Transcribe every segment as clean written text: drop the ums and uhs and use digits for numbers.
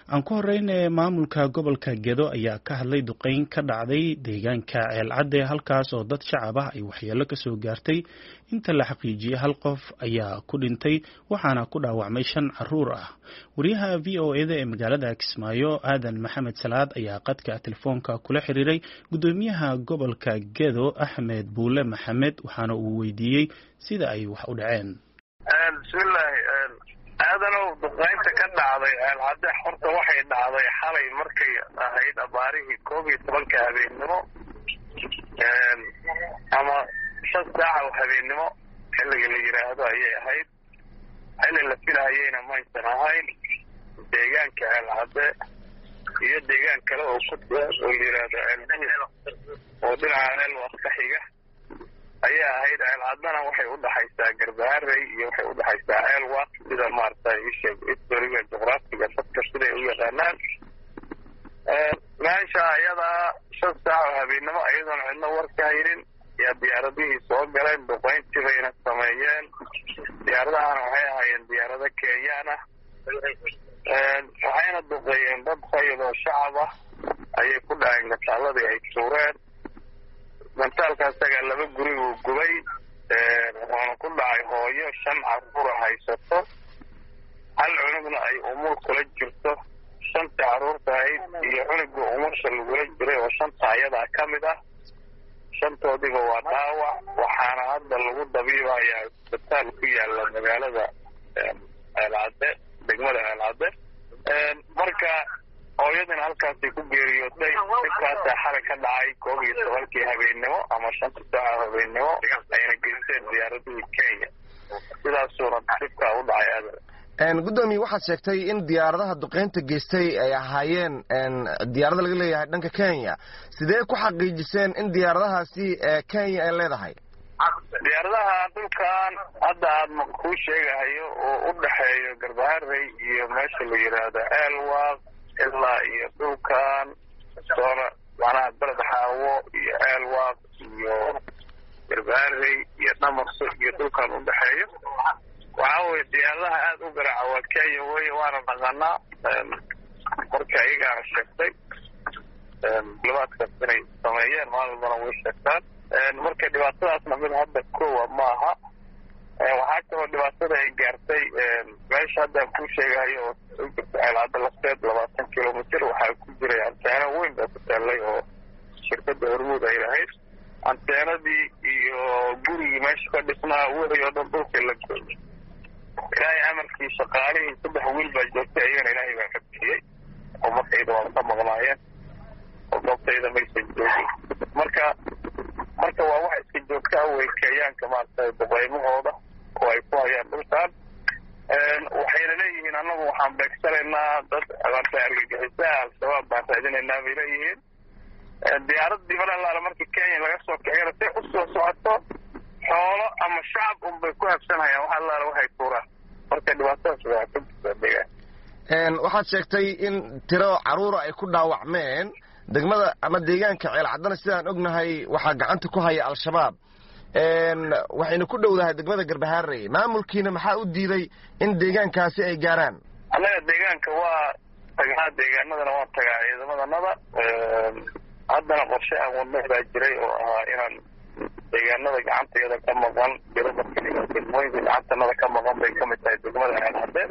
aan ku horeynay maamulka gobolka Gedo ayaa ka hadlay duqeyn ka dhacday deegaanka Ceelcadde halkaas oo dad shacab ah ay waxyeello ka soo gaartay inta la xaqiijiyay hal qof ayaa ku dhintay waxaana ku dhaawacmay 5 caruur ah wariyaha VOA-da ee magaalada Kismaayo Aadan Maxamed Salaad ayaa qadka telefoonka kula xiriiray gudoomiyaha gobolka Gedo Axmed Buule Maxamed waxaana uu weydiiyay sida ay wax u dhaceen bismillaah aadanow duqeynta ka dhacday Ceelcadde horta waxay dhacday xalay markay ahayd abaarihii 12 habeenimo ama 5 saac oo habeenimo xilliga la yiraahdo ayay ahayd xilli la filayayna ma aysan ahayn deegaanka Ceelcadde iyo deegaan kale oo ku oo yiraahdo Ceelcadde oo dhinaca waqtiga ayaa ahayd Ceelcaddana waxay u dhaxaysaa Garbaharey iyo waxay u dhaxaysaa Ceelwaq sida maartay historiga juqraafiga dadka sida ay u yaqaanaan meesha ayada 5 saac oo habeenimo ayadoon cidna war ka haynin yaa diyaaradihii soo galeen duqeyntii bayna sameeyeen diyaaradahana waxay ahaayeen diyaarado Kenyaan ah waxayna duqeeyeen dad rayid oo shacab ah ayay ku dhaceen gasaaladii ay tuureen mantalkaas taga laba guri oo gubay waxaana ku dhacay hooyo 5 caruur haysato hal cunugna ay umur kula jirto 5 caruur tahay iyo cunuga umusha lagula jiray oo 5 ayada ka mid ah 5toodiba waa dhaawac waxaana hadda lagu dabiibayaa isbitaal ku yaala magaalada Ceelcadde degmada Ceelcadde marka hooyadana halkaas ay ku geeriyootay dadkaas xalay ka dhacay 12 habeenimo ama 5 saac habeenimo ayna geysteen diyaaradii Kenya sidaas oo dadka u dhacay gudoomiye waxaad sheegtay in diyaaradaha duqeynta geystay ay ahaayeen diyaarada laga leeyahay dhanka Kenya sidee ku xaqiijiseen in diyaaradahaasi Kenya ay leedahay diyaaradaha dhulkan hadda aad ku sheegayo oo u dhaxeeyo Garbaharey iyo meesha la yiraahdo Ceelwaq ilaa iyo dhulkan soona wana Bardhaxaawo iyo Ceelwaq iyo Garbaharey iyo Dhamarso iyo dhulkan u dhaxeeyo waxaa diyaaradaha aad u garaaca waa Kenya waana dhaqanaa marka ayaga sheegtay labaadka inay sameeyeen maalmana way sheegtaan marka dhibaatadaasna mid hadda koowa maaha waxaa kaloo dhibaatada ay gaartay meesha hadda ku sheegayo oo Ceelcadde lafteed 20 kilomitir waxaa ku jiray anteena weyn oo ku taalay oo shirkadda Hormuud ay lahayd anteenadii iyo gurigii meesha ka dhisnaa wixii oo dhan dhulka la gooyay ilaahay amarkii shaqaalihii 3 wiil baa joogtay ayagana ilaahay baa ka bixiyay oo markayda waa ka maqnaayeen oo goobtayda maysan joogin marka waa wax iska joogta way Kenyaanka maartay duqeymahooda oo ay ku hayaan dhulkan waxayna leeyihiin anagu waxaan beegsanaynaa dad argagixisada al-shabaab baan raadinaynaa bay leeyihiin diyaaradii marala markii Kenya laga soo kiciyay si u soo socoto xoolo ama shacab bay ku habsanayaan waxa la waxay tuuraan marka dhibaatadaas waa ka jirta waxaad sheegtay in tiro caruur ay ku dhaawacmeen degmada ama deegaanka Ceelcaddana sidaan ognahay waxa gacanta ku haya al-shabaab waxayna ku dhowdahay degmada Garbaharey maamulkiina maxaa u diiday in deegaankaasi ay gaaraan anaga deegaanka waa tagaa deegaanadana waa tagaa ciidamadana haddana qorshe aan wadnay baa jiray oo ahaa inaan deegaanada gacanteeda ka maqan jirada degmooyinka gacantanada ka maqan bay ka mid tahay degmada Ceelcadde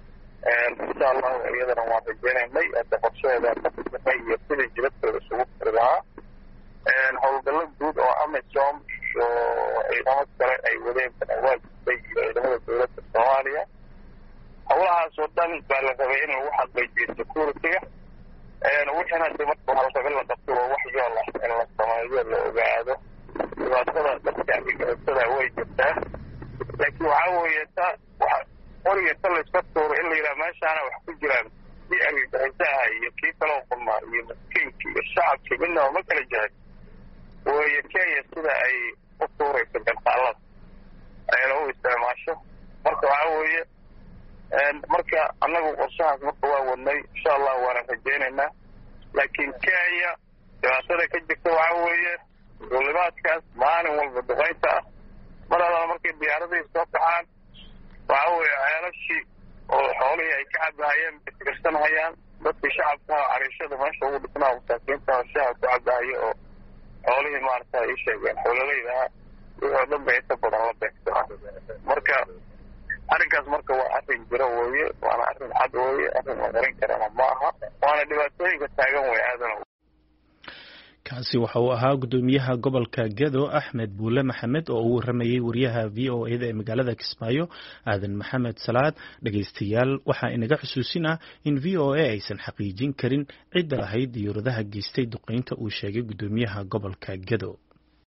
insha Allah iyadana waa rajaynaynay hadda qorsheeda ka fududnay iyo sidii jiradooda isugu furdaa howlgallo guud oo AMISOM iyo ciidamada kale ay wadeen awaajibay ciidamada dowladda Soomaaliya howlahaas oo dhan baa la rabay in lagu xaqiijiyo security-ga waxaana marka hawsha la qabto wax yool ah in la sameeyo la ogaado dhibaatada dadka argagixisada way jirtaa laakiin waxaa weeye qoriyada la iska tuuro in la yiraahdo meeshaana wax ku jiraan si argagixisada iyo kii kale qulma iyo maskiinka iyo shacabka midna ma kala jiray way Kenya sida ay u tuurayso gantaallada ay loo isticmaasho marka waxaa weeye marka anagu qorshahaas marka waa wadnay insha Allah waana rajaynaynaa laakiin Kenya dhibaatada ka jirta waxaa weeye dowladkaas maalin walba duqeynta marada markay diyaaradii soo kacaan waxaa weeye ceelashii oo xoolihii ay ka cabahayeen tirsanhayaan dadkii shacabka cariishada meesha ugu dhisnaa masaakiinta shaha ku cabahayo oo xoolihii maarata ay sheegeen xoololeyda ah wixii oo dhan bay inta badan la beegsanaa marka arrinkaas marka waa arrin jiro weeye waana arrin cad weeye arrin la qarin karana ma aha waana dhibaatooyinka taagan wey aadana kaasi waxa uu ahaa gudoomiyaha gobolka Gedo Axmed Buule Maxamed oo uu waramayay wariyaha VOA ee magaalada Kismaayo Aadan Maxamed Salaad dhageystayaal waxa inaga xusuusinaa in VOA aysan xaqiijin karin cid lahayd diyaaradaha geystay duqeynta uu sheegay gudoomiyaha gobolka Gedo